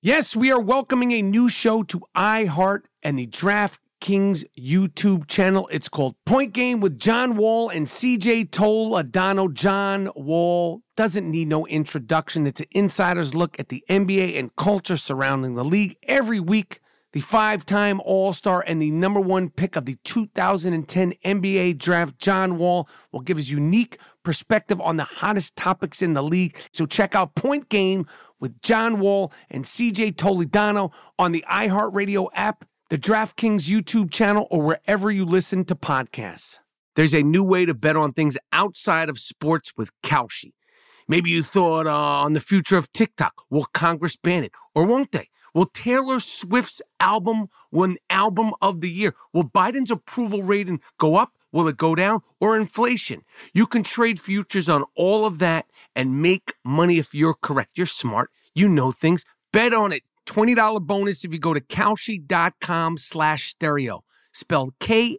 Yes, we are welcoming a new show to iHeart and the DraftKings YouTube channel. It's called Point Game with John Wall and CJ Toledano. John Wall doesn't need no introduction. It's an insider's look at the NBA and culture surrounding the league. Every week, the five-time All-Star and the number one pick of the 2010 NBA Draft, John Wall, will give his unique perspective on the hottest topics in the league. So check out Point Game with John Wall and CJ Toledano on the iHeartRadio app, the DraftKings YouTube channel, or wherever you listen to podcasts. There's a new way to bet on things outside of sports with Kalshi. Maybe you thought on the future of TikTok. Will Congress ban it? Or won't they? Will Taylor Swift's album win Album of the Year? Will Biden's approval rating go up? Will it go down? Or inflation? You can trade futures on all of that and make money if you're correct. You're smart. You know things. Bet on it. $20 bonus if you go to Kalshi.com/stereo. Spelled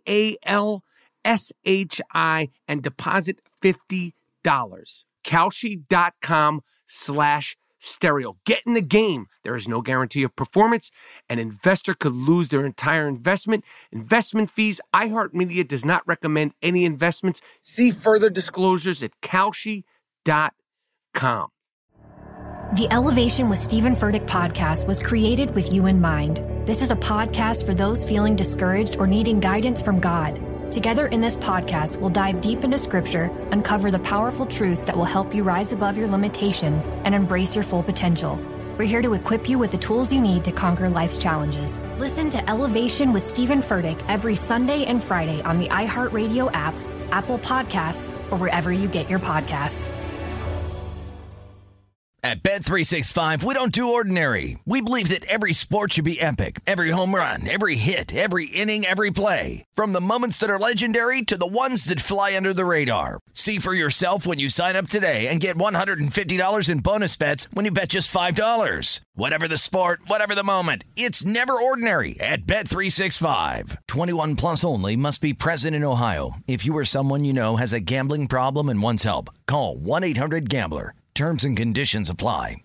Kalshi and deposit $50. Kalshi.com/stereo. Get in the game. There is no guarantee of performance. An investor could lose their entire investment. Investment fees. iHeartMedia does not recommend any investments. See further disclosures at Kalshi.com. The Elevation with Stephen Furtick podcast was created with you in mind. This is a podcast for those feeling discouraged or needing guidance from God. Together in this podcast, we'll dive deep into Scripture, uncover the powerful truths that will help you rise above your limitations and embrace your full potential. We're here to equip you with the tools you need to conquer life's challenges. Listen to Elevation with Stephen Furtick every Sunday and Friday on the iHeartRadio app, Apple Podcasts, or wherever you get your podcasts. At Bet365, we don't do ordinary. We believe that every sport should be epic. Every home run, every hit, every inning, every play. From the moments that are legendary to the ones that fly under the radar. See for yourself when you sign up today and get $150 in bonus bets when you bet just $5. Whatever the sport, whatever the moment, it's never ordinary at Bet365. 21 plus only. Must be present in Ohio. If you or someone you know has a gambling problem and wants help, call 1-800-GAMBLER. Terms and conditions apply.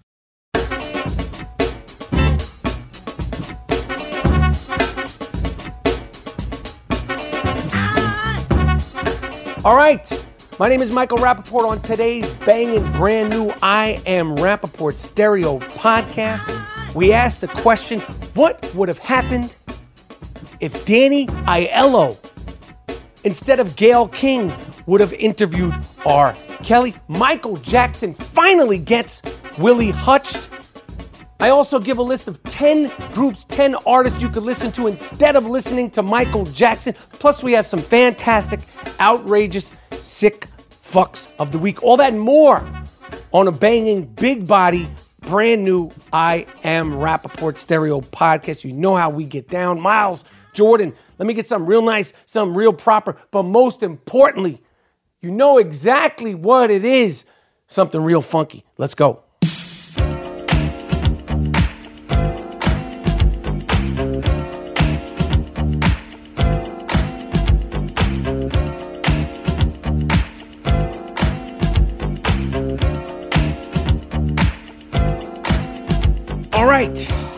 All right. My name is Michael Rappaport on today's banging brand new I Am Rappaport Stereo podcast. We asked the question, what would have happened if Danny Aiello, instead of Gayle King, would have interviewed R. Kelly? Michael Jackson finally gets Willie Hutched. I also give a list of 10 groups, 10 artists you could listen to instead of listening to Michael Jackson. Plus, we have some fantastic, outrageous, sick fucks of the week. All that and more on a banging, big body, brand new I Am Rappaport Stereo podcast. You know how we get down. Miles Jordan, let me get something real nice, something real proper, but most importantly, you know exactly what it is. Something real funky. Let's go. All right.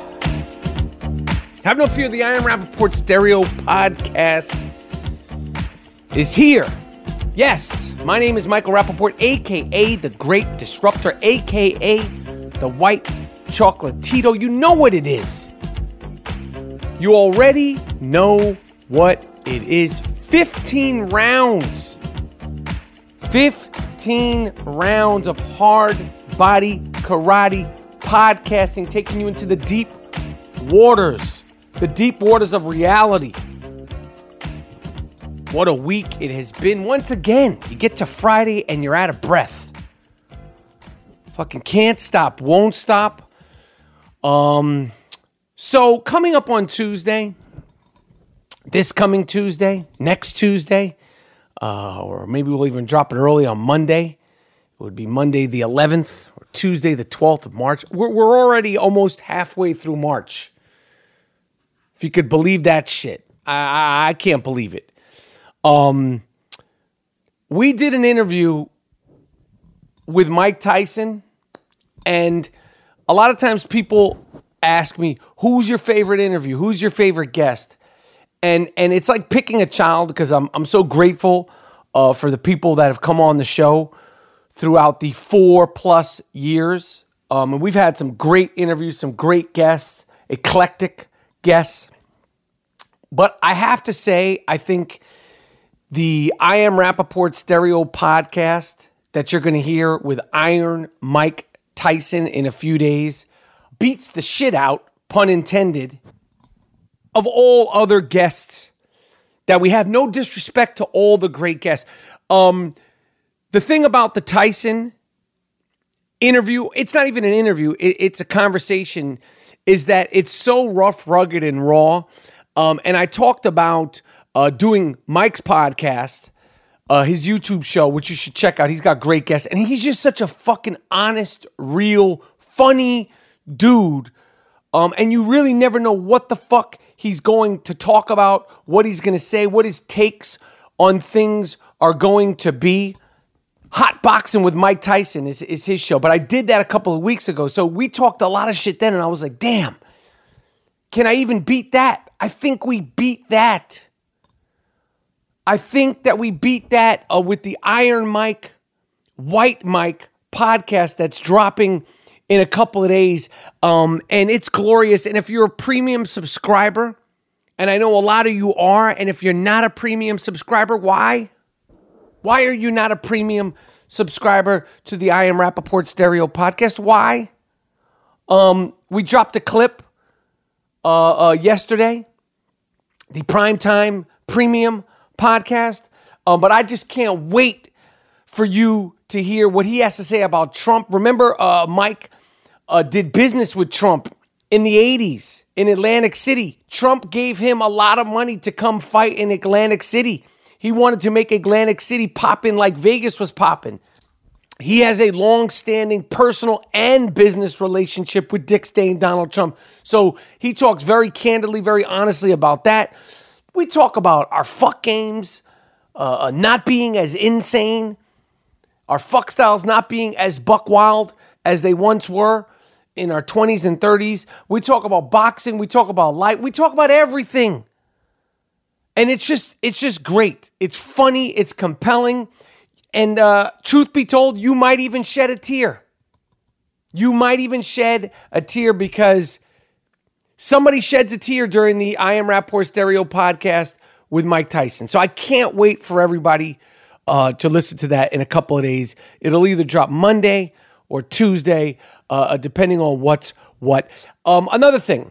Have no fear, the I Am Rappaport Stereo podcast is here. Yes, my name is Michael Rappaport, a.k.a. The Great Disruptor, a.k.a. The White Chocolate Tito. You know what it is. You already know what it is. 15 rounds. 15 rounds of hard body karate podcasting, taking you into the deep waters of reality. What a week it has been. Once again, you get to Friday and you're out of breath. Fucking can't stop, won't stop. So coming up on Tuesday, this coming Tuesday, next Tuesday, or maybe we'll even drop it early on Monday. It would be Monday the 11th or Tuesday the 12th of March. We're already almost halfway through March. If you could believe that shit. I can't believe it. We did an interview with Mike Tyson, and a lot of times people ask me, who's your favorite interview? Who's your favorite guest? And it's like picking a child, because I'm so grateful for the people that have come on the show throughout the 4+ years. And we've had some great interviews, some great guests, eclectic guests. But I have to say, I think the I Am Rapaport Stereo podcast that you're going to hear with Iron Mike Tyson in a few days beats the shit out, pun intended, of all other guests that we have. No disrespect to all the great guests. The thing about the Tyson interview, it's not even an interview, it's a conversation, is that it's so rough, rugged, and raw. And I talked about doing Mike's podcast, his YouTube show, which you should check out. He's got great guests. And he's just such a fucking honest, real, funny dude. And you really never know what the fuck he's going to talk about, what he's going to say, what his takes on things are going to be. Hot Boxing with Mike Tyson is his show. But I did that a couple of weeks ago. So we talked a lot of shit then. And I was like, damn, can I even beat that? I think we beat that. I think that we beat that with the Iron Mike, White Mike podcast that's dropping in a couple of days. And it's glorious. And if you're a premium subscriber, and I know a lot of you are, and if you're not a premium subscriber, why? Why are you not a premium subscriber to the I Am Rapaport Stereo podcast? Why? We dropped a clip yesterday, the Primetime Premium podcast, but I just can't wait for you to hear what he has to say about Trump. Remember, Mike did business with Trump in the 80s in Atlantic City. Trump gave him a lot of money to come fight in Atlantic City. He wanted to make Atlantic City poppin' like Vegas was poppin'. He has a long-standing personal and business relationship with Dick Stain, Donald Trump. So he talks very candidly, very honestly about that. We talk about our fuck games not being as insane, our fuck styles not being as buck wild as they once were in our 20s and 30s. We talk about boxing. We talk about life. We talk about everything. And it's just great. It's funny. It's compelling. And truth be told, you might even shed a tear. You might even shed a tear because somebody sheds a tear during the I Am Rapaport Stereo podcast with Mike Tyson. So I can't wait for everybody to listen to that in a couple of days. It'll either drop Monday or Tuesday, depending on what's what. Another thing.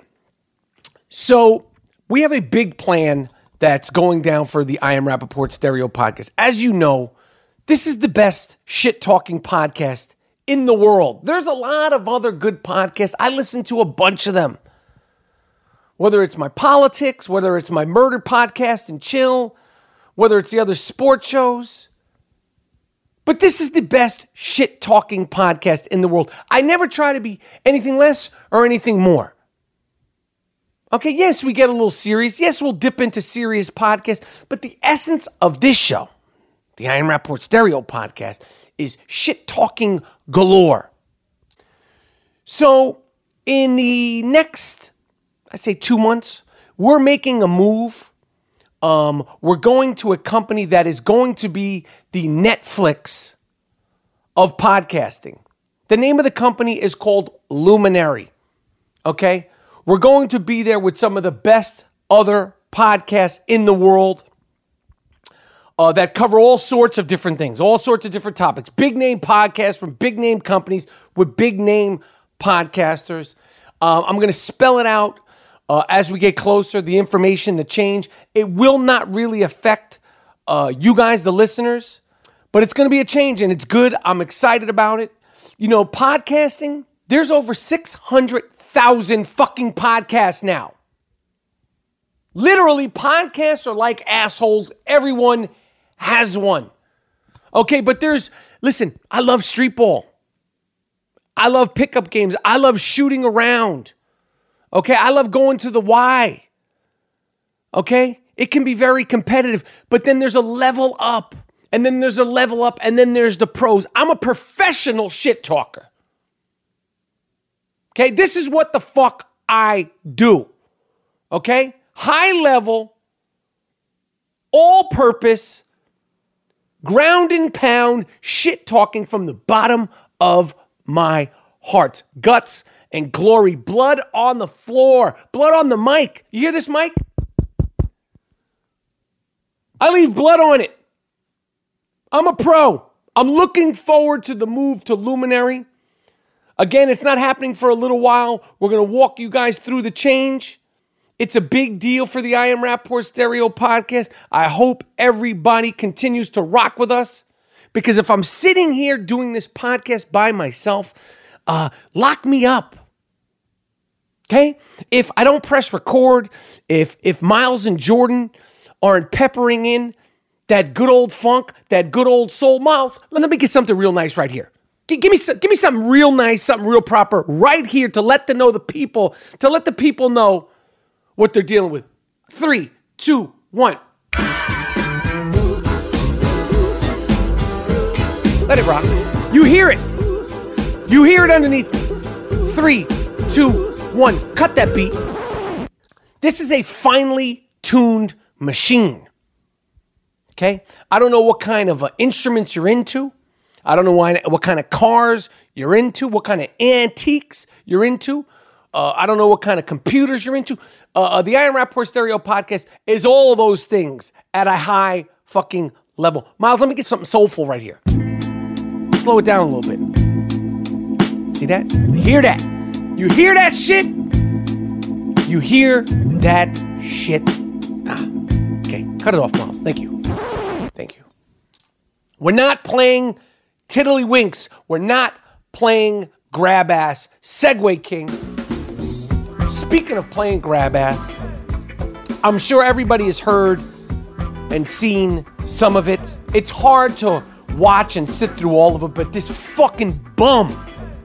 So we have a big plan that's going down for the I Am Rapaport Stereo podcast. As you know, this is the best shit-talking podcast in the world. There's a lot of other good podcasts. I listen to a bunch of them. Whether it's my politics, whether it's my murder podcast and chill, whether it's the other sports shows. But this is the best shit-talking podcast in the world. I never try to be anything less or anything more. Okay, yes, we get a little serious. Yes, we'll dip into serious podcasts. But the essence of this show, the I Am Rapaport Stereo podcast, is shit-talking galore. So in the next, I'd say 2 months, we're making a move. We're going to a company that is going to be the Netflix of podcasting. The name of the company is called Luminary. Okay? We're going to be there with some of the best other podcasts in the world that cover all sorts of different things, all sorts of different topics. Big name podcasts from big name companies with big name podcasters. I'm going to spell it out as we get closer, the information, the change. It will not really affect you guys, the listeners, but it's going to be a change and it's good. I'm excited about it. You know, podcasting, there's over 600,000 fucking podcasts now. Literally, podcasts are like assholes. Everyone has one. Okay, but listen, I love street ball. I love pickup games. I love shooting around. Okay, I love going to the Y. Okay, it can be very competitive, but then there's a level up, and then there's a level up, and then there's the pros. I'm a professional shit talker. Okay, this is what the fuck I do. Okay? High level, all purpose, ground and pound, shit talking from the bottom of my heart. Guts and glory. Blood on the floor. Blood on the mic. You hear this, mic? I leave blood on it. I'm a pro. I'm looking forward to the move to Luminary. Again, it's not happening for a little while. We're going to walk you guys through the change. It's a big deal for the I Am Rapaport Stereo podcast. I hope everybody continues to rock with us, because if I'm sitting here doing this podcast by myself, lock me up. Okay? If I don't press record, if Miles and Jordan aren't peppering in that good old funk, that good old soul, Miles, let me get something real nice right here. Give me something real nice, something real proper right here to let the people know what they're dealing with. 3, 2, 1. Let it rock. You hear it. You hear it underneath. 3, 2, 1. Cut that beat. This is a finely tuned machine. Okay? I don't know what kind of instruments you're into. I don't know what kind of cars you're into, what kind of antiques you're into. I don't know what kind of computers you're into. The I Am Rapaport Stereo podcast is all of those things at a high fucking level. Miles, let me get something soulful right here. Slow it down a little bit. See that? You hear that? You hear that shit? You hear that shit? Okay, cut it off, Miles. Thank you. Thank you. We're not playing tiddlywinks. We're not playing grab ass. Segway King. Speaking of playing grab ass, I'm sure everybody has heard and seen some of it. It's hard to watch and sit through all of it, but this fucking bum,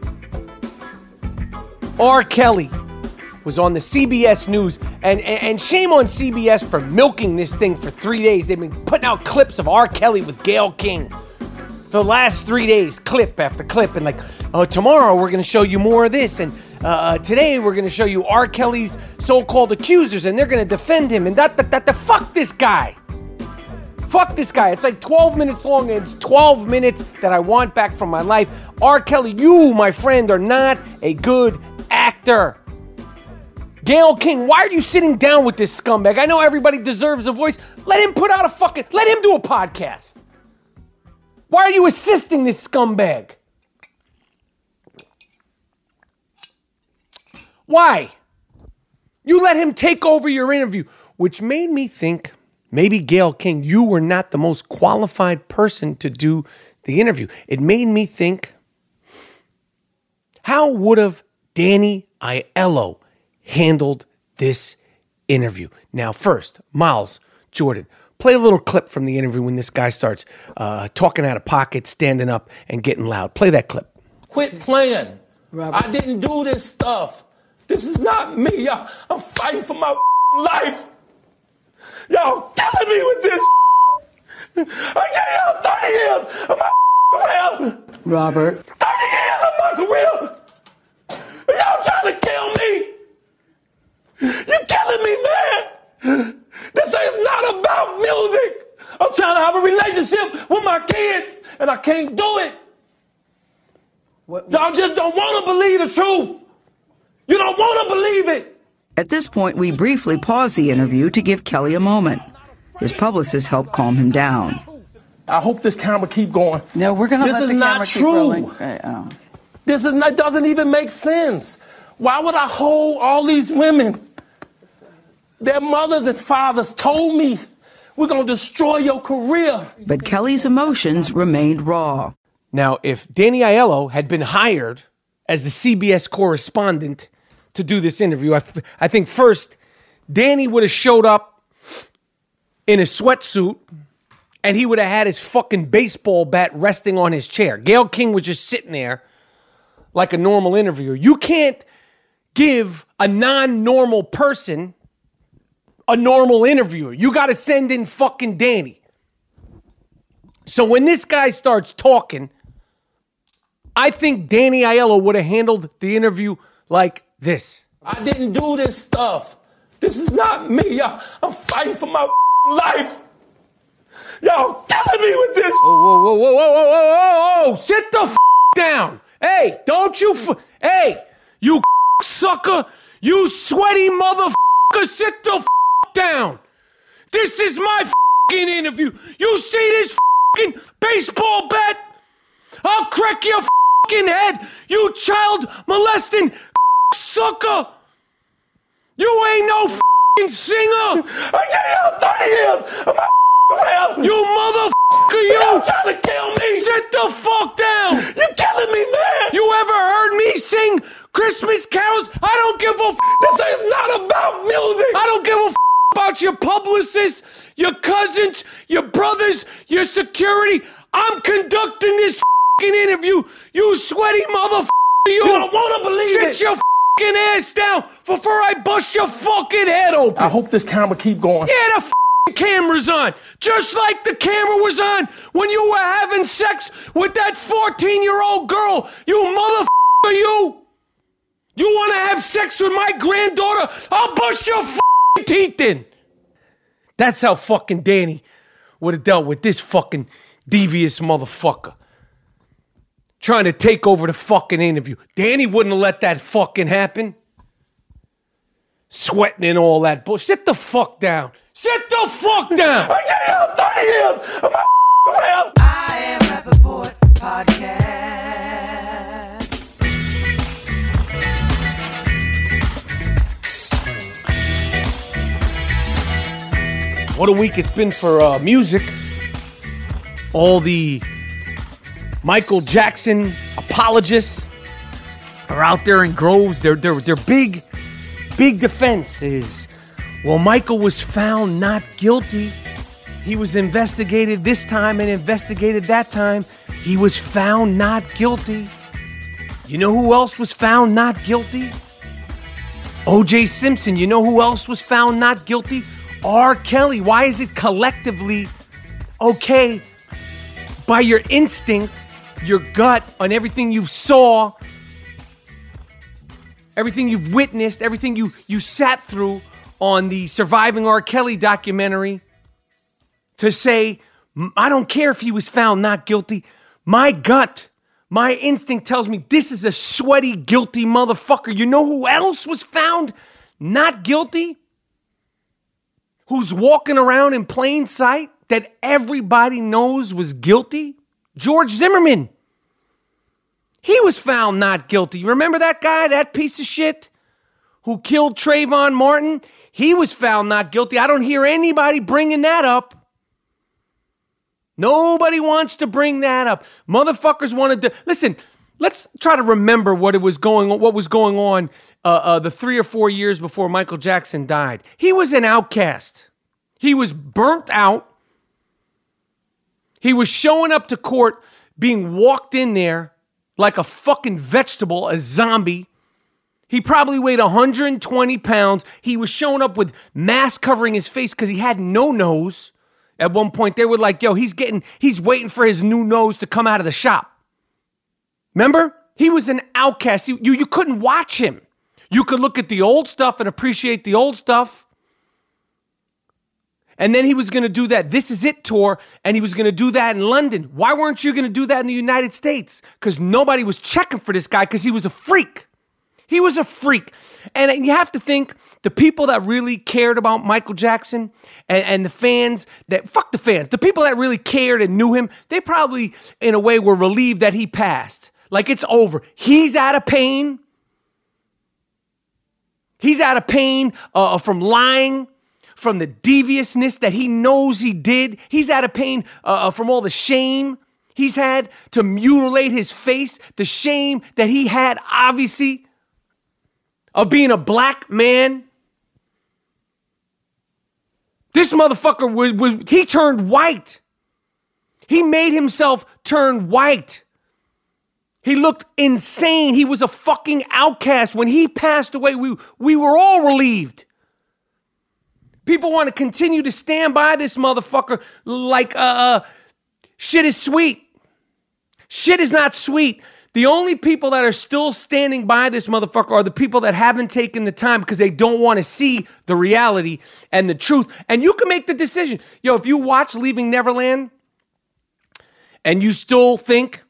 R. Kelly, was on the CBS News, and shame on CBS for milking this thing for 3 days. They've been putting out clips of R. Kelly with Gayle King the last 3 days, clip after clip, and tomorrow we're going to show you more of this, and today we're going to show you R. Kelly's so-called accusers, and they're going to defend him, and fuck this guy. Fuck this guy. It's like 12 minutes long, and it's 12 minutes that I want back from my life. R. Kelly, you, my friend, are not a good actor. Gayle King, why are you sitting down with this scumbag? I know everybody deserves a voice. Let him put out let him do a podcast. Why are you assisting this scumbag? Why? You let him take over your interview, which made me think maybe, Gayle King, you were not the most qualified person to do the interview. It made me think, how would have Danny Aiello handled this interview? Now, first, Miles, Jordan, play a little clip from the interview when this guy starts talking out of pocket, standing up, and getting loud. Play that clip. Quit playing. Robert. I didn't do this stuff. This is not me. I'm fighting for my life. Y'all killing me with this. I gave y'all 30 years of my career. Robert. 30 years of my career. Y'all trying to kill me. You're killing me, man. This is not about music. I'm trying to have a relationship with my kids, and I can't do it. Y'all just don't want to believe the truth. You don't want to believe it. At this point, we briefly pause the interview to give Kelly a moment. His publicist helped calm him down. I hope this camera keep going. No, we're going to let the camera keep rolling. This is not true. Doesn't even make sense. Why would I hold all these women? Their mothers and fathers told me, we're going to destroy your career. But Kelly's emotions remained raw. Now, if Danny Aiello had been hired as the CBS correspondent to do this interview, I think first, Danny would have showed up in a sweatsuit and he would have had his fucking baseball bat resting on his chair. Gayle King was just sitting there like a normal interviewer. You can't give a non-normal person a normal interviewer. You got to send in fucking Danny. So when this guy starts talking, I think Danny Aiello would have handled the interview like this. I didn't do this stuff. This is not me, y'all. I'm fighting for my life. Y'all killing me with this. Whoa. Sit the down. Hey, don't you hey, you sucker. You sweaty motherfucker. Sit the down. This is my interview. You see this baseball bat? I'll crack your head. You child molesting sucker. You ain't no singer. I gave y'all 30 years of my life. You motherfucker, you. Y'all trying to kill me. Sit the fuck down. You killing me, man. You ever heard me sing Christmas carols? I don't give a This is not about music. I don't give a about your publicists, your cousins, your brothers, your security. I'm conducting this interview. You sweaty motherfucker, you. Don't want to believe Sit it. your ass down before I bust your fucking head open. I hope this camera keep going. Yeah, the camera's on. Just like the camera was on when you were having sex with that 14-year-old girl. You motherfucker, you. You want to have sex with my granddaughter? I'll bust your teeth in. That's how fucking Danny would have dealt with this fucking devious motherfucker. Trying to take over the fucking interview. Danny wouldn't have let that fucking happen. Sweating and all that bullshit. Sit the fuck down. Sit the fuck down. I gave y'all 30 years of my life. I Am Rappaport Podcast. What a week it's been for music. All the Michael Jackson apologists are out there in groves. Their big defense is, well, Michael was found not guilty. He was investigated this time and investigated that time. He was found not guilty. You know who else was found not guilty? O.J. Simpson. You know who else was found not guilty? R. Kelly. Why is it collectively okay by your instinct, your gut, on everything you saw, everything you've witnessed, everything you sat through on the Surviving R. Kelly documentary, to say, I don't care if he was found not guilty. My gut, my instinct tells me this is a sweaty, guilty motherfucker. You know who else was found not guilty? Who's walking around in plain sight that everybody knows was guilty? George Zimmerman. He was found not guilty. Remember that guy, that piece of shit who killed Trayvon Martin? He was found not guilty. I don't hear anybody bringing that up. Nobody wants to bring that up. Motherfuckers wanted to... Listen, let's try to remember what was going on the 3 or 4 years before Michael Jackson died. He was an outcast. He was burnt out. He was showing up to court, being walked in there like a fucking vegetable, a zombie. He probably weighed 120 pounds. He was showing up with mask covering his face because he had no nose. At one point, they were like, yo, he's waiting for his new nose to come out of the shop. Remember? He was an outcast. You couldn't watch him. You could look at the old stuff and appreciate the old stuff. And then he was going to do that This Is It tour, and he was going to do that in London. Why weren't you going to do that in the United States? Because nobody was checking for this guy because he was a freak. He was a freak. And you have to think, the people that really cared about Michael Jackson and the fans that, fuck the fans, the people that really cared and knew him, they probably, in a way, were relieved that he passed. Like, it's over. He's out of pain. He's out of pain from lying, from the deviousness that he knows he did. He's out of pain from all the shame he's had to mutilate his face, the shame that he had, obviously, of being a black man. This motherfucker he turned white. He made himself turn white. He looked insane. He was a fucking outcast. When he passed away, we were all relieved. People want to continue to stand by this motherfucker like shit is sweet. Shit is not sweet. The only people that are still standing by this motherfucker are the people that haven't taken the time because they don't want to see the reality and the truth. And you can make the decision. Yo, if you watch Leaving Neverland and you still think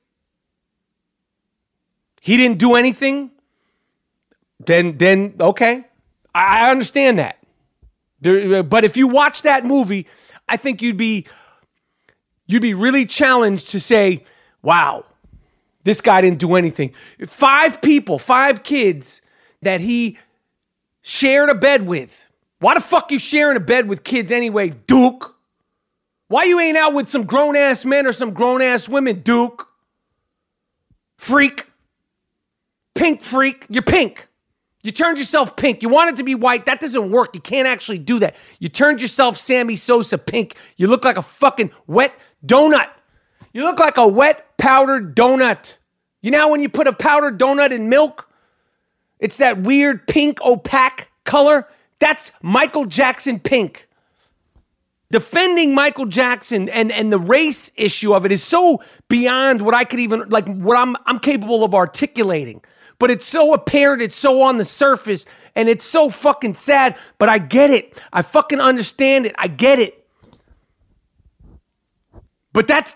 he didn't do anything, then okay. I understand that. But if you watch that movie, I think you'd be really challenged to say, wow, this guy didn't do anything. 5 kids that he shared a bed with. Why the fuck you sharing a bed with kids anyway, Duke? Why you ain't out with some grown-ass men or some grown-ass women, Duke? Freak. Pink freak. You're pink. You turned yourself pink. You want it to be white. That doesn't work. You can't actually do that. You turned yourself Sammy Sosa pink. You look like a fucking wet donut. You look like a wet powdered donut. You know when you put a powdered donut in milk? It's that weird pink opaque color. That's Michael Jackson pink. Defending Michael Jackson and the race issue of it is so beyond what I could even, like, what I'm capable of articulating. But it's so apparent, it's so on the surface, and it's so fucking sad, but I get it. I fucking understand it. I get it. But that's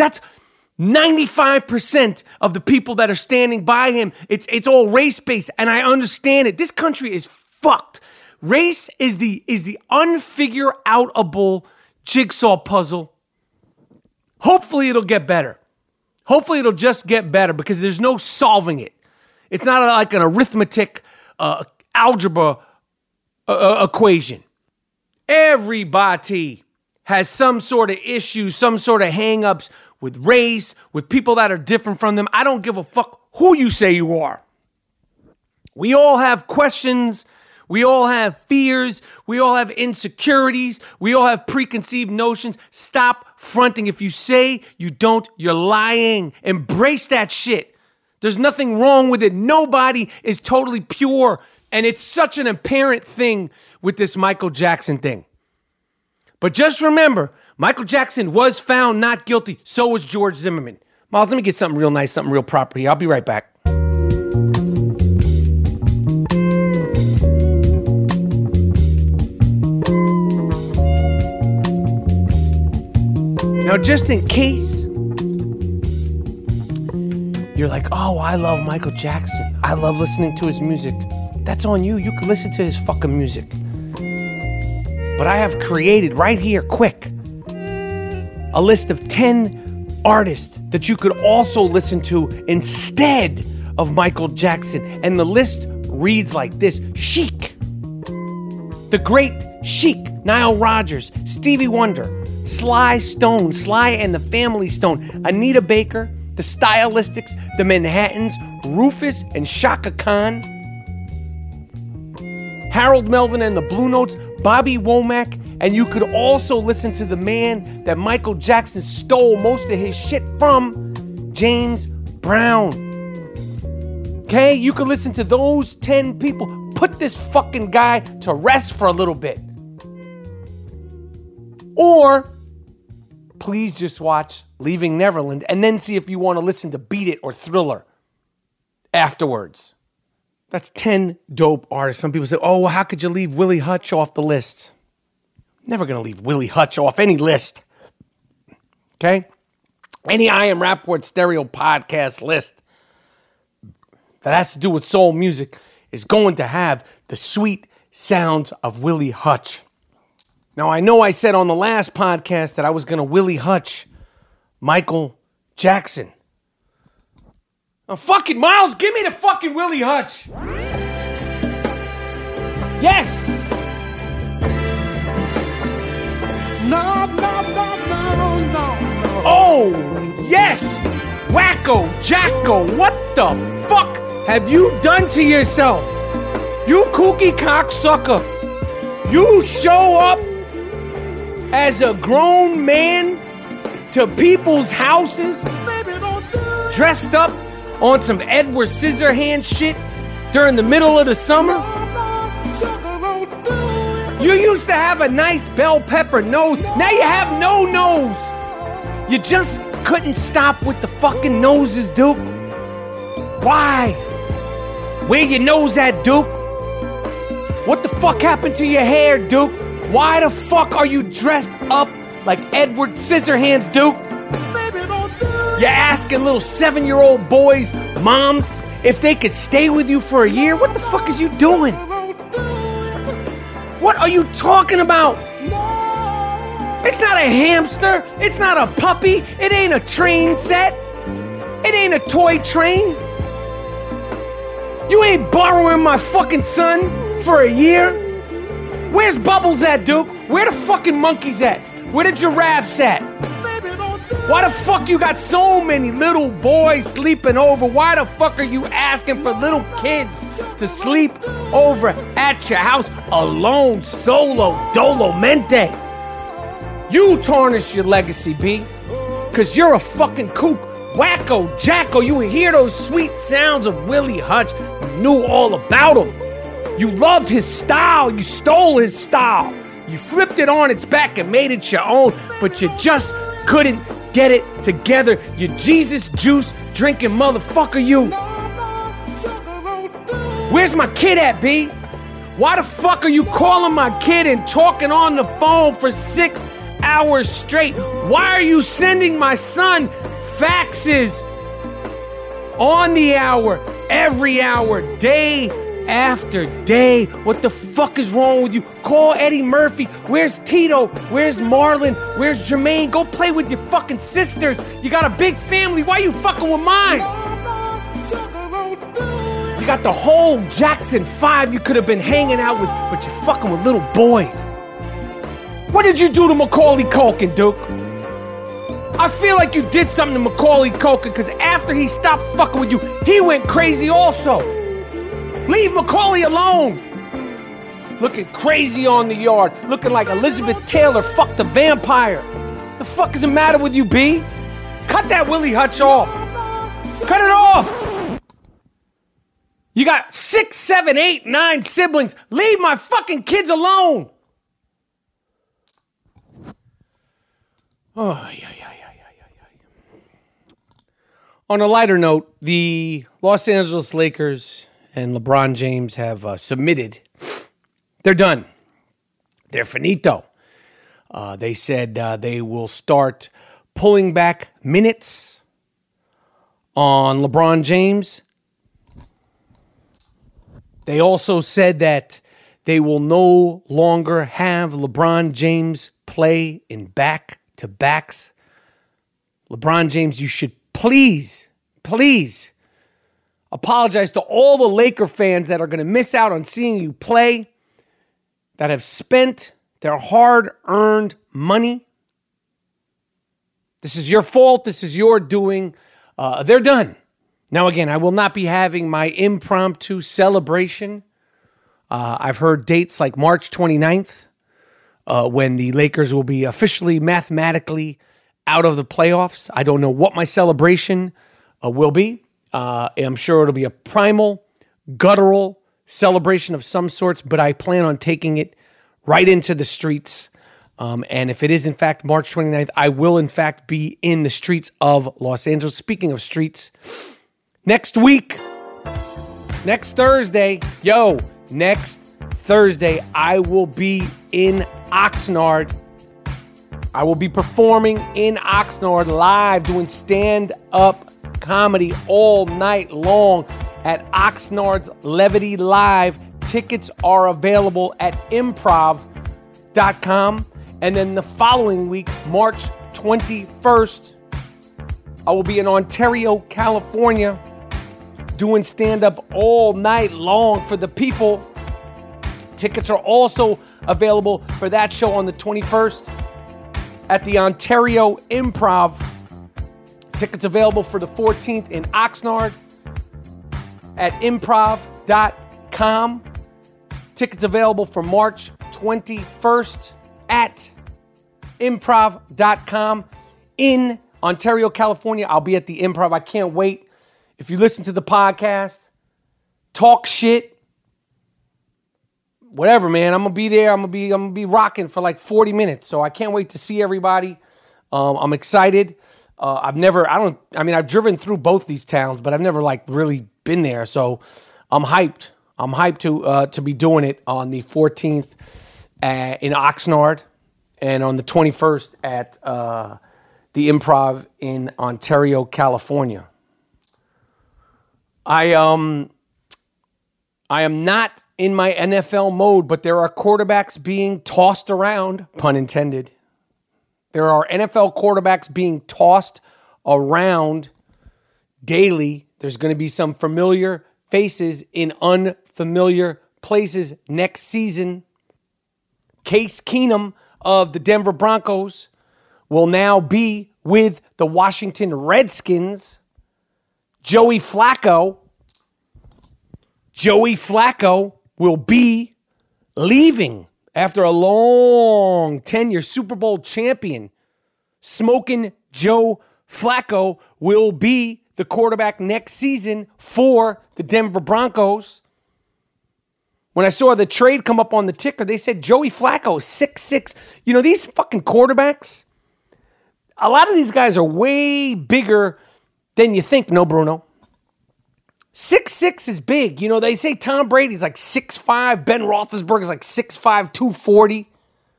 95% of the people that are standing by him. It's all race-based, and I understand it. This country is fucked. Race is the unfigure-outable jigsaw puzzle. Hopefully it'll get better. Hopefully it'll just get better because there's no solving it. It's not like an arithmetic algebra equation. Everybody has some sort of issue, some sort of hang-ups with race, with people that are different from them. I don't give a fuck who you say you are. We all have questions. We all have fears. We all have insecurities. We all have preconceived notions. Stop fronting. If you say you don't, you're lying. Embrace that shit. There's nothing wrong with it. Nobody is totally pure. And it's such an apparent thing with this Michael Jackson thing. But just remember, Michael Jackson was found not guilty. So was George Zimmerman. Miles, let me get something real nice, something real proper here. I'll be right back. Now, just in case you're like, oh, I love Michael Jackson. I love listening to his music. That's on you. You can listen to his fucking music. But I have created right here, quick, a list of 10 artists that you could also listen to instead of Michael Jackson. And the list reads like this. Chic. The great Chic. Nile Rodgers. Stevie Wonder. Sly Stone. Sly and the Family Stone. Anita Baker. The Stylistics. The Manhattans. Rufus and Shaka Khan. Harold Melvin and the Blue Notes. Bobby Womack. And you could also listen to the man that Michael Jackson stole most of his shit from, James Brown. Okay? You could listen to those 10 people. Put this fucking guy to rest for a little bit. Or, please just watch Leaving Neverland and then see if you want to listen to Beat It or Thriller afterwards. That's 10 dope artists. Some people say, oh, well, how could you leave Willie Hutch off the list? Never going to leave Willie Hutch off any list. Okay? Any I Am Rapaport Stereo podcast list that has to do with soul music is going to have the sweet sounds of Willie Hutch. Now, I know I said on the last podcast that I was going to Willie Hutch Michael Jackson. Oh, fucking Miles, give me the fucking Willie Hutch. Yes. No. Oh, yes. Wacko, Jacko, what the fuck have you done to yourself? You kooky cocksucker. You show up as a grown man to people's houses, dressed up on some Edward Scissorhands shit during the middle of the summer. You used to have a nice bell pepper nose. Now you have no nose. You just couldn't stop with the fucking noses, Duke. Why? Where your nose at, Duke? What the fuck happened to your hair, Duke? Why the fuck are you dressed up like Edward Scissorhands, Duke? You're asking little 7-year-old boys, moms, if they could stay with you for a year? What the fuck is you doing? What are you talking about? It's not a hamster. It's not a puppy. It ain't a train set. It ain't a toy train. You ain't borrowing my fucking son for a year. Where's Bubbles at, Duke? Where the fucking monkeys at? Where the giraffes at? Why the fuck you got so many little boys sleeping over? Why the fuck are you asking for little kids to sleep over at your house alone, solo, dolo, mente? You tarnish your legacy, B, because you're a fucking kook, wacko, jacko. You would hear those sweet sounds of Willie Hutch. You knew all about him. You loved his style. You stole his style. You flipped it on its back and made it your own, but you just couldn't get it together. You Jesus juice drinking motherfucker, you. Where's my kid at, B? Why the fuck are you calling my kid and talking on the phone for 6 hours straight? Why are you sending my son faxes on the hour, every hour, day after day? What the fuck is wrong with you? Call Eddie Murphy. Where's Tito? Where's Marlon? Where's Jermaine? Go play with your fucking sisters. You got a big family. Why you fucking with mine? You got the whole Jackson 5 you could have been hanging out with, but you're fucking with little boys. What did you do to Macaulay Culkin, Duke? I feel like you did something to Macaulay Culkin, because after he stopped fucking with you, he went crazy also. Leave Macaulay alone. Looking crazy on the yard. Looking like Elizabeth Taylor fucked a vampire. The fuck is the matter with you, B? Cut that Willie Hutch off. Cut it off. You got 6, 7, 8, 9 siblings. Leave my fucking kids alone. Oh, yeah. On a lighter note, the Los Angeles Lakers and LeBron James have submitted. They're done. They're finito. They said they will start pulling back minutes on LeBron James. They also said that they will no longer have LeBron James play in back-to-backs. LeBron James, you should please apologize to all the Laker fans that are going to miss out on seeing you play, that have spent their hard-earned money. This is your fault. This is your doing. They're done. Now, again, I will not be having my impromptu celebration. I've heard dates like March 29th, when the Lakers will be officially mathematically out of the playoffs. I don't know what my celebration will be. I'm sure it'll be a primal, guttural celebration of some sorts, but I plan on taking it right into the streets. And if it is, in fact, March 29th, I will, in fact, be in the streets of Los Angeles. Speaking of streets, next week, next Thursday, I will be in Oxnard. I will be performing in Oxnard live, doing stand-up comedy all night long at Oxnard's Levity Live. Tickets are available at improv.com. And then the following week, March 21st, I will be in Ontario, California, doing stand-up all night long for the people. Tickets are also available for that show on the 21st at the Ontario Improv. Tickets available for the 14th in Oxnard at improv.com. Tickets available for March 21st at improv.com. In Ontario, California, I'll be at the Improv. I can't wait. If you listen to the podcast, talk shit, whatever, man, I'm gonna be there. I'm gonna be rocking for like 40 minutes. So I can't wait to see everybody. I'm excited. I've driven through both these towns, but I've never like really been there. So I'm hyped. I'm hyped to be doing it on the 14th in Oxnard and on the 21st at the Improv in Ontario, California. I am not in my NFL mode, but there are quarterbacks being tossed around, pun intended. There are NFL quarterbacks being tossed around daily. There's going to be some familiar faces in unfamiliar places next season. Case Keenum of the Denver Broncos will now be with the Washington Redskins. Joey Flacco will be leaving after a long tenure. Super Bowl champion, Smoking Joe Flacco will be the quarterback next season for the Denver Broncos. When I saw the trade come up on the ticker, they said Joey Flacco is 6'6". You know, these fucking quarterbacks, a lot of these guys are way bigger than you think, no, Bruno. 6'6" is big. You know, they say Tom Brady's like 6'5". Ben Roethlisberger's like 6'5", 240.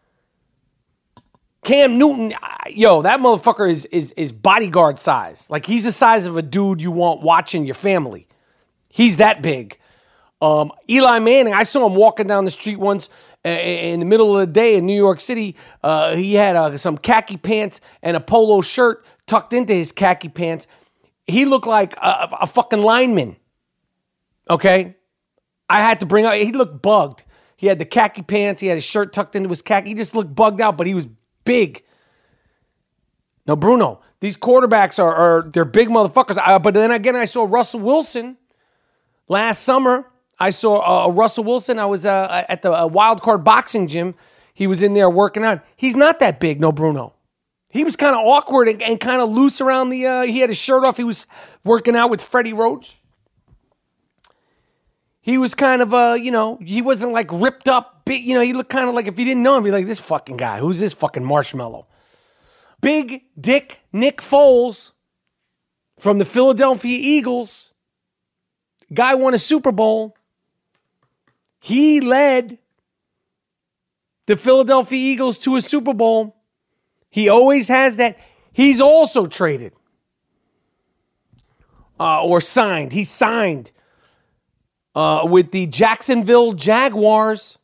Cam Newton, that motherfucker is bodyguard size. Like, he's the size of a dude you want watching your family. He's that big. Eli Manning, I saw him walking down the street once in the middle of the day in New York City. He had some khaki pants and a polo shirt tucked into his khaki pants. He looked like a fucking lineman. Okay? I had to bring out, he looked bugged. He had the khaki pants. He had his shirt tucked into his khaki. He just looked bugged out, but he was big. Now, Bruno, these quarterbacks they're big motherfuckers. But then again, I saw Russell Wilson last summer. I saw Russell Wilson. I was at the Wild Card Boxing Gym. He was in there working out. He's not that big, no, Bruno. He was kind of awkward and kind of loose around the, he had his shirt off. He was working out with Freddie Roach. He was kind of, he wasn't like ripped up. Big, he looked kind of like, if you didn't know him, you'd be like, this fucking guy. Who's this fucking marshmallow? Big Dick Nick Foles from the Philadelphia Eagles. Guy won a Super Bowl. He led the Philadelphia Eagles to a Super Bowl. He always has that. He's also traded or signed. He signed with the Jacksonville Jaguars.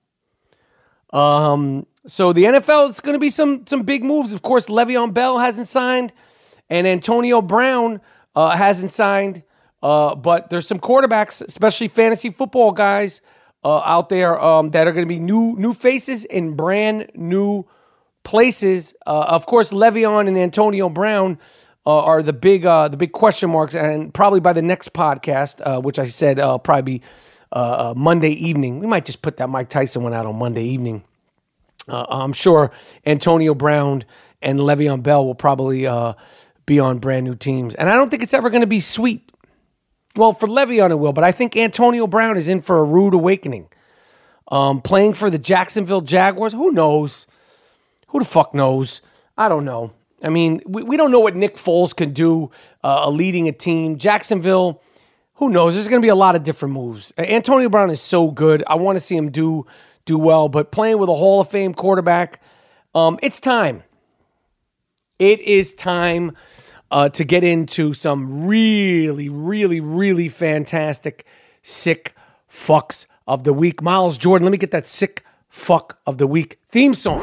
So the NFL is going to be some big moves. Of course, Le'Veon Bell hasn't signed, and Antonio Brown hasn't signed. But there's some quarterbacks, especially fantasy football guys, out there that are going to be new faces in brand new places. Of course, Le'Veon and Antonio Brown are the big question marks, and probably by the next podcast, which I said probably be Monday evening. We might just put that Mike Tyson one out on Monday evening. I'm sure Antonio Brown and Le'Veon Bell will probably be on brand new teams, and I don't think it's ever going to be sweet. Well, for Le'Veon it will, but I think Antonio Brown is in for a rude awakening. Playing for the Jacksonville Jaguars, who knows? Who the fuck knows? I don't know. I mean, we don't know what Nick Foles can do leading a team. Jacksonville, who knows? There's going to be a lot of different moves. Antonio Brown is so good. I want to see him do well, but playing with a Hall of Fame quarterback, it's time. It is time to get into some really, really, really fantastic sick fucks of the week. Miles Jordan, let me get that sick fuck of the week theme song.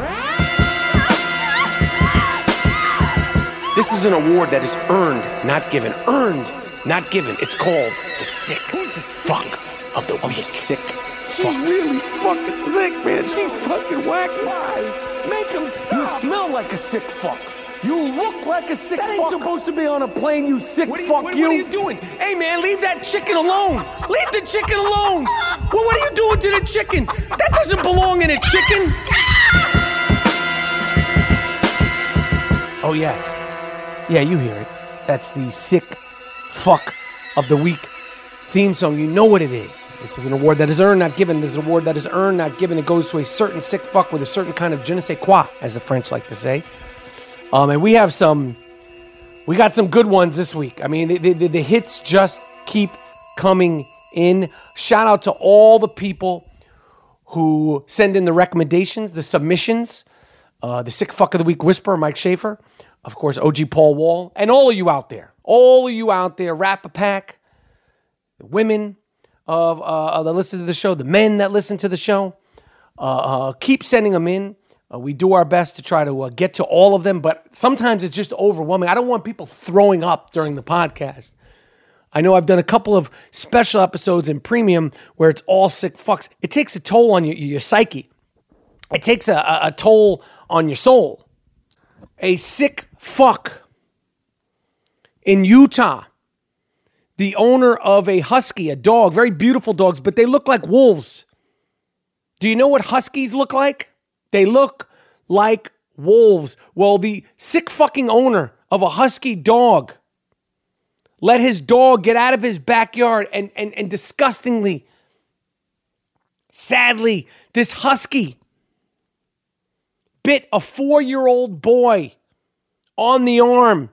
This is an award that is earned, not given. Earned, not given. It's called the sick fuck of the week. Sick fuck. She's really fucking sick, man. She's fucking whack. Why? Make him stop. You smell like a sick fuck. You look like a sick fuck. That ain't supposed to be on a plane, you sick fuck. What are you doing? Hey, man, leave that chicken alone. Leave the chicken alone. Well, what are you doing to the chicken? That doesn't belong in a chicken. Oh, yes. Yeah, you hear it. That's the sick fuck of the week theme song. You know what it is. This is an award that is earned, not given. This is an award that is earned, not given. It goes to a certain sick fuck with a certain kind of je ne sais quoi, as the French like to say. And we have some We got some good ones this week. I mean, the hits just keep coming in. Shout out to all the people who send in the recommendations, the submissions, the Sick Fuck of the Week Whisperer, Mike Schaefer, of course, OG Paul Wall, and all of you out there, Rap-A-Pack, the women that listen to the show, the men that listen to the show. Keep sending them in. We do our best to try to get to all of them, but sometimes it's just overwhelming. I don't want people throwing up during the podcast. I know I've done a couple of special episodes in premium where it's all sick fucks. It takes a toll on your psyche. It takes a toll on your soul. A sick fuck in Utah, the owner of a husky, a dog, very beautiful dogs, but they look like wolves. Do you know what huskies look like? They look like wolves. Well, the sick fucking owner of a husky dog let his dog get out of his backyard and disgustingly, sadly, this husky bit a 4-year-old boy on the arm,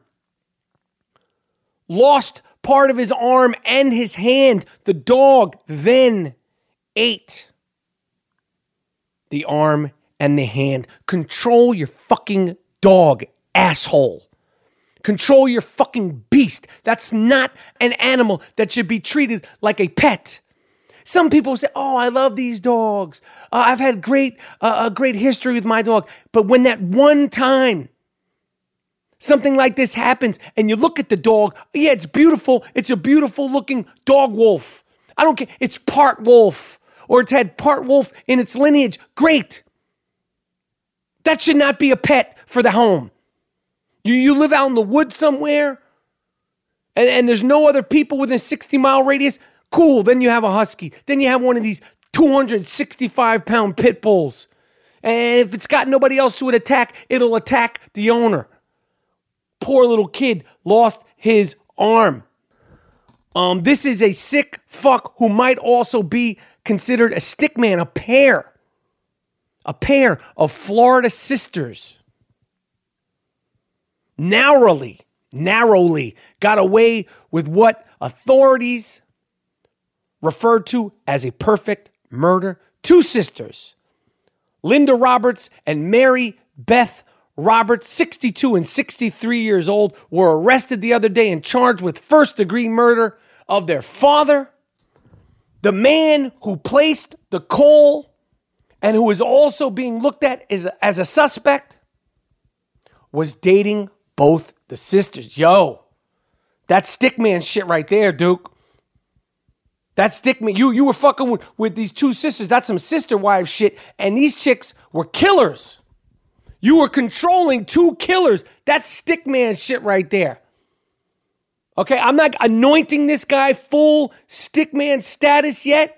lost part of his arm and his hand. The dog then ate the arm and the hand. Control your fucking dog, asshole. Control your fucking beast. That's not an animal that should be treated like a pet. Some people say, oh, I love these dogs. I've had a great history with my dog. But when that one time something like this happens and you look at the dog, yeah, it's beautiful. It's a beautiful looking dog wolf. I don't care. It's part wolf or it's had part wolf in its lineage. Great. That should not be a pet for the home. You live out in the woods somewhere and there's no other people within a 60-mile radius. Cool. Then you have a husky. Then you have one of these 265-pound pit bulls. And if it's got nobody else to attack, it'll attack the owner. Poor little kid lost his arm. This is a sick fuck who might also be considered a stick man, a pair of Florida sisters. Narrowly got away with what authorities referred to as a perfect murder. 2 sisters, Linda Roberts and Mary Beth Roberts, 62 and 63 years old, were arrested the other day and charged with first-degree murder of their father. The man who placed the coal and who is also being looked at as a suspect was dating both the sisters. Yo, that's stickman shit right there, Duke. That's stickman. You were fucking with these 2 sisters. That's some sister wife shit. And these chicks were killers. You were controlling 2 killers. That's stickman shit right there. Okay, I'm not anointing this guy full stickman status yet.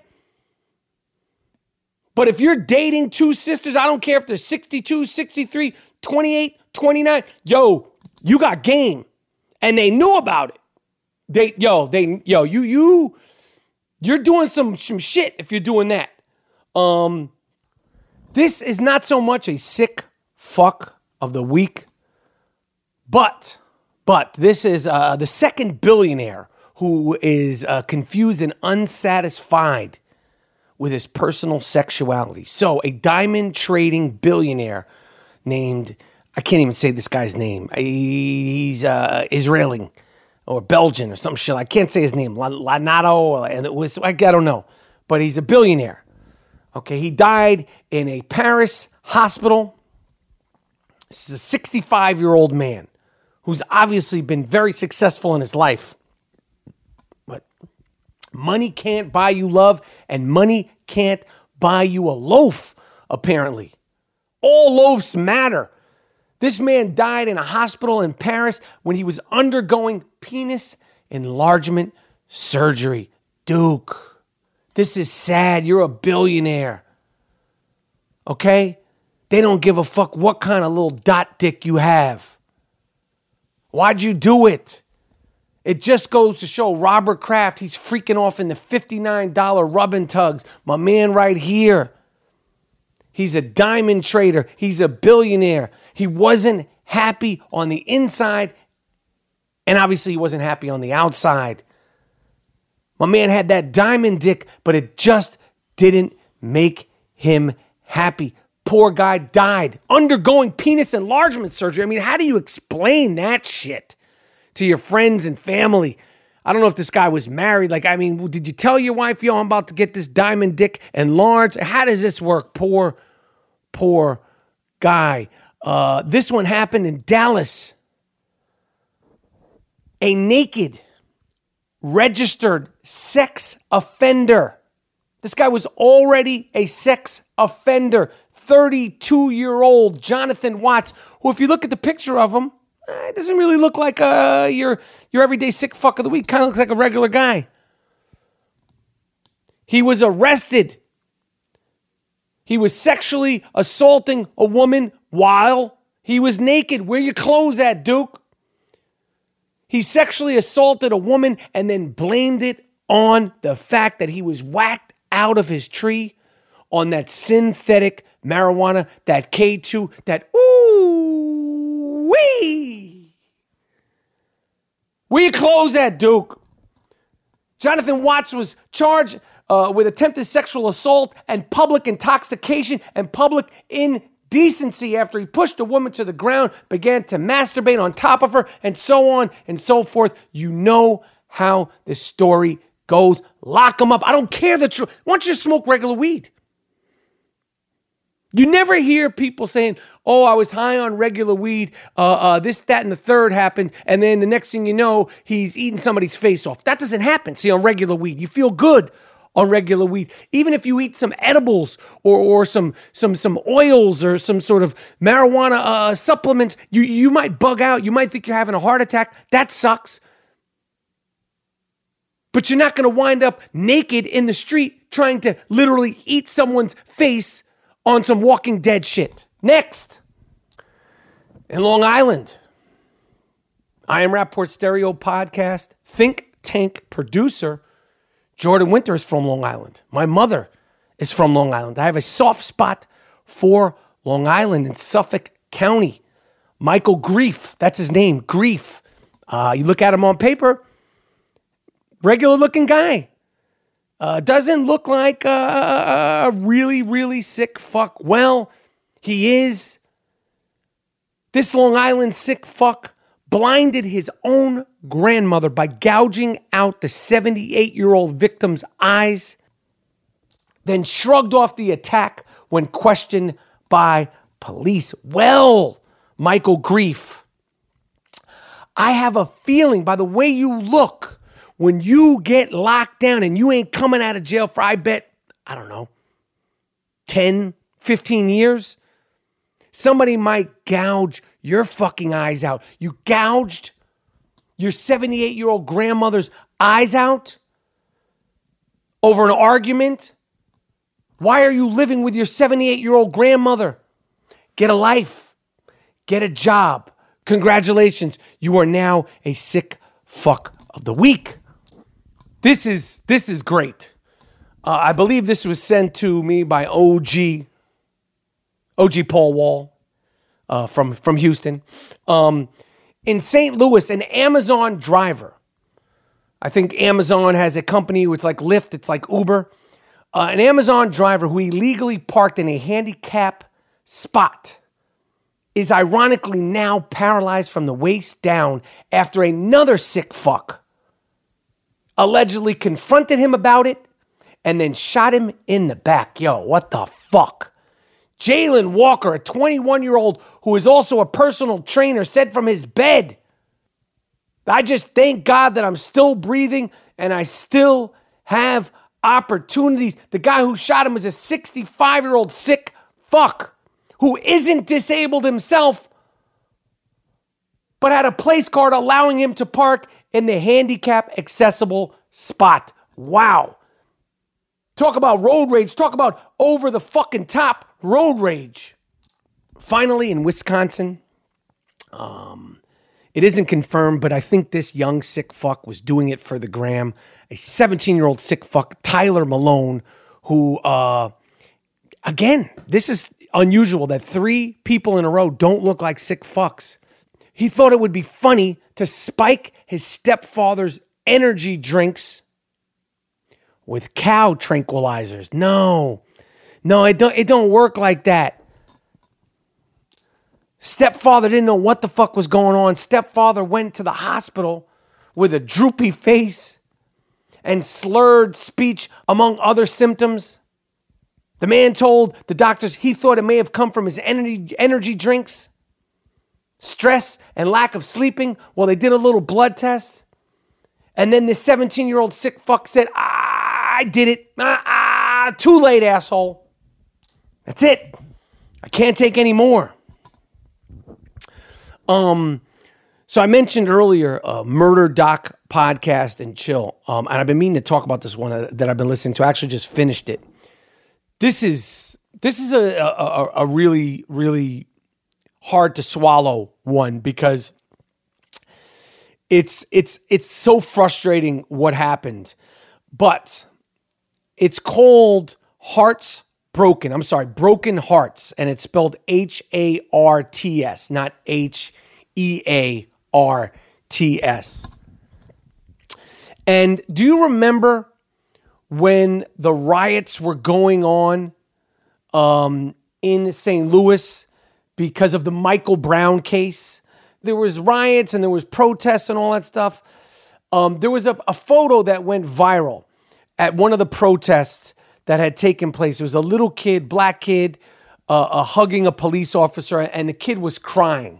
But if you're dating 2 sisters, I don't care if they're 62, 63, 28, 29. Yo, you got game. And they knew about it. You're doing some shit if you're doing that. This is not so much a sick fuck of the week, but this is the second billionaire who is confused and unsatisfied with his personal sexuality. So a diamond trading billionaire named, I can't even say this guy's name. He's Israeli or Belgian or some shit. I can't say his name. Lanato, and it was, I don't know. But he's a billionaire. Okay, he died in a Paris hospital. This is a 65-year-old man who's obviously been very successful in his life. But money can't buy you love, and money can't buy you a loaf, apparently. All loaves matter. This man died in a hospital in Paris when he was undergoing penis enlargement surgery. Duke, this is sad. You're a billionaire. Okay? They don't give a fuck what kind of little dot dick you have. Why'd you do it? It just goes to show Robert Kraft, he's freaking off in the $59 rubbing tugs. My man right here. He's a diamond trader. He's a billionaire. He wasn't happy on the inside. And obviously he wasn't happy on the outside. My man had that diamond dick, but it just didn't make him happy. Poor guy died, undergoing penis enlargement surgery. I mean, how do you explain that shit to your friends and family? I don't know if this guy was married. Like, I mean, did you tell your wife, yo, I'm about to get this diamond dick enlarged? How does this work? Poor guy. This one happened in Dallas. A naked, registered sex offender. This guy was already a sex offender. 32-year-old Jonathan Watts, who, if you look at the picture of him, it doesn't really look like your everyday sick fuck of the week. Kind of looks like a regular guy. He was arrested. He was sexually assaulting a woman while he was naked. Where your clothes at, Duke? He sexually assaulted a woman and then blamed it on the fact that he was whacked out of his tree on that synthetic marijuana, that K2, that ooh-wee. Where your clothes at, Duke? Jonathan Watts was charged with attempted sexual assault and public intoxication and public indecency after he pushed a woman to the ground, began to masturbate on top of her, and so on and so forth. You know how this story goes. Lock him up. I don't care the truth. Why don't you just smoke regular weed? You never hear people saying, oh, I was high on regular weed, this, that, and the third happened, and then the next thing you know, he's eating somebody's face off. That doesn't happen, see, on regular weed. You feel good on regular weed. Even if you eat some edibles or some oils or some sort of marijuana supplement, you might bug out. You might think you're having a heart attack. That sucks. But you're not going to wind up naked in the street trying to literally eat someone's face on some Walking Dead shit. Next, in Long Island, I Am Rapaport Stereo podcast, think tank producer, Jordan Winter is from Long Island. My mother is from Long Island. I have a soft spot for Long Island in Suffolk County. Michael Grief, that's his name, Grief. You look at him on paper, regular looking guy. Doesn't look like a really, really sick fuck. Well, he is. This Long Island sick fuck blinded his own grandmother by gouging out the 78-year-old victim's eyes, then shrugged off the attack when questioned by police. Well, Michael Grief, I have a feeling by the way you look, when you get locked down and you ain't coming out of jail for, I bet, I don't know, 10, 15 years, somebody might gouge your fucking eyes out. You gouged your 78-year-old grandmother's eyes out over an argument? Why are you living with your 78-year-old grandmother? Get a life. Get a job. Congratulations. You are now a sick fuck of the week. This is great. I believe this was sent to me by OG Paul Wall from Houston. In St. Louis, an Amazon driver. I think Amazon has a company where it's like Lyft, it's like Uber. An Amazon driver who illegally parked in a handicap spot is ironically now paralyzed from the waist down after another sick fuck allegedly confronted him about it and then shot him in the back. Yo, what the fuck? Jalen Walker, a 21-year-old who is also a personal trainer, said from his bed, I just thank God that I'm still breathing and I still have opportunities. The guy who shot him was a 65-year-old sick fuck who isn't disabled himself, but had a place card allowing him to park in the handicap accessible spot. Wow. Talk about road rage. Talk about over the fucking top road rage. Finally, in Wisconsin, it isn't confirmed, but I think this young sick fuck was doing it for the gram. A 17-year-old sick fuck, Tyler Malone, who, again, this is unusual that 3 people in a row don't look like sick fucks. he thought it would be funny to spike his stepfather's energy drinks with cow tranquilizers. No, it don't work like that. Stepfather didn't know what the fuck was going on. Stepfather went to the hospital with a droopy face and slurred speech, among other symptoms. The man told the doctors he thought it may have come from his energy drinks, stress, and lack of sleeping. Well, they did a little blood test. And then this 17-year-old sick fuck said, I did it. Too late, asshole. That's it. I can't take any more. So I mentioned earlier Murder Doc Podcast and Chill. And I've been meaning to talk about this one that I've been listening to. I actually just finished it. This is a really, really hard to swallow one because it's so frustrating what happened. But it's called Broken Hearts, and it's spelled Harts, not Hearts. And do you remember when the riots were going on in St. Louis because of the Michael Brown case? There was riots and there was protests and all that stuff. There was a photo that went viral at one of the protests that had taken place. It was a little kid, black kid, hugging a police officer, and the kid was crying.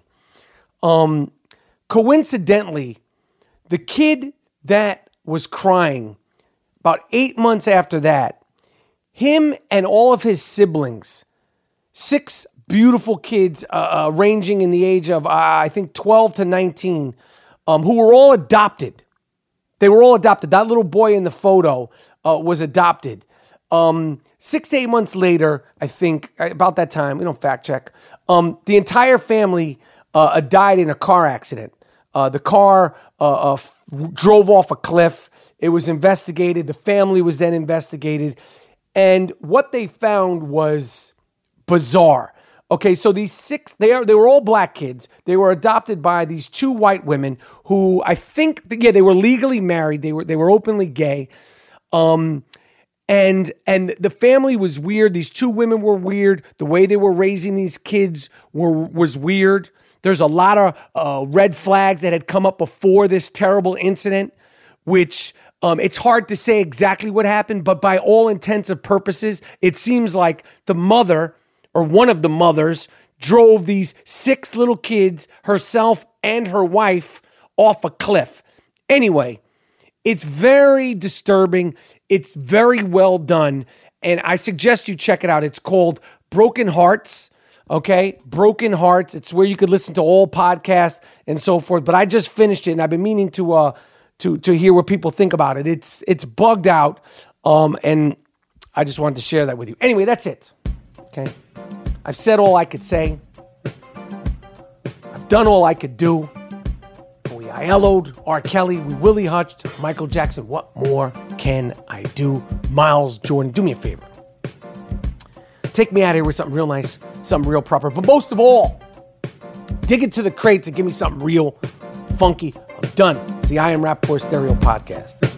Coincidentally, the kid that was crying, about 8 months after that, him and all of his siblings, 6 beautiful kids ranging in the age of, I think, 12 to 19, who were all adopted. They were all adopted. That little boy in the photo was adopted. 6 to 8 months later, I think, about that time, we don't fact check, the entire family died in a car accident. The car drove off a cliff. It was investigated. The family was then investigated. And what they found was bizarre. Okay, so these 6, they were all black kids. They were adopted by these 2 white women who I think, they were legally married. They were openly gay. And the family was weird. These 2 women were weird. The way they were raising these kids was weird. There's a lot of red flags that had come up before this terrible incident, which it's hard to say exactly what happened, but by all intents and purposes, it seems like the mother or one of the mothers drove these 6 little kids, herself and her wife, off a cliff. Anyway, it's very disturbing. It's very well done. And I suggest you check it out. It's called Broken Hearts. Okay, Broken Hearts. It's where you could listen to all podcasts and so forth. But I just finished it, and I've been meaning to hear what people think about it. It's bugged out, and I just wanted to share that with you. Anyway, that's it. Okay, I've said all I could say. I've done all I could do. We ILO'd R. Kelly. We Willie Hutched Michael Jackson. What more can I do? Miles Jordan, do me a favor. Take me out of here with something real nice, something real proper. But most of all, dig into the crates and give me something real funky. I'm done. It's the I Am Rapaport Stereo Podcast.